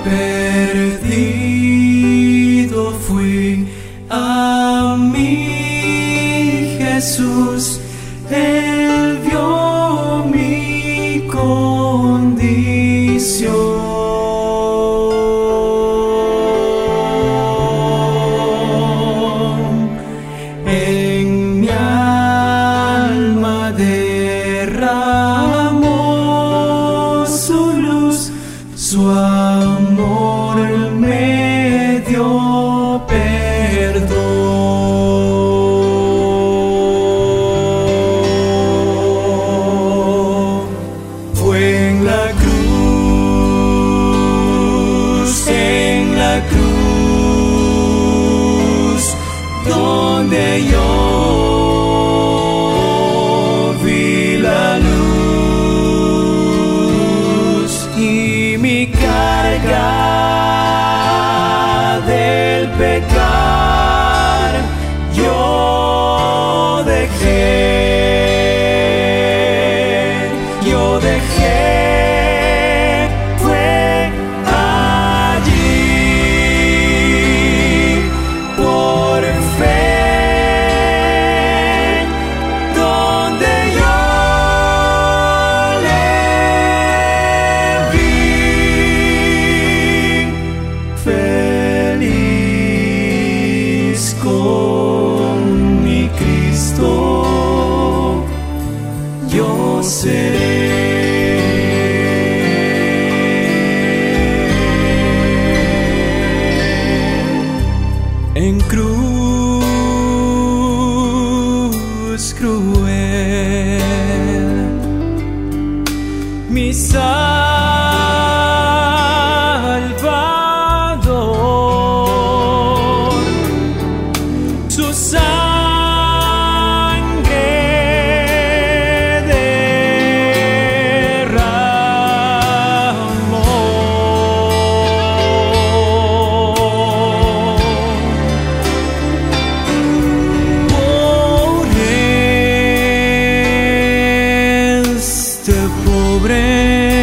Perdido fui, a mí Jesús, Él vio mi condición. En mi alma derramó su luz, su amor me dio perdón. Fue en la cruz, donde yo vi la luz y mi carga del pecar yo dejé, fue allí por fe donde yo le vi feliz con mi Cristo, yo seré. En cruz cruel, mi Salvador, su sangre derramó. Por este pobre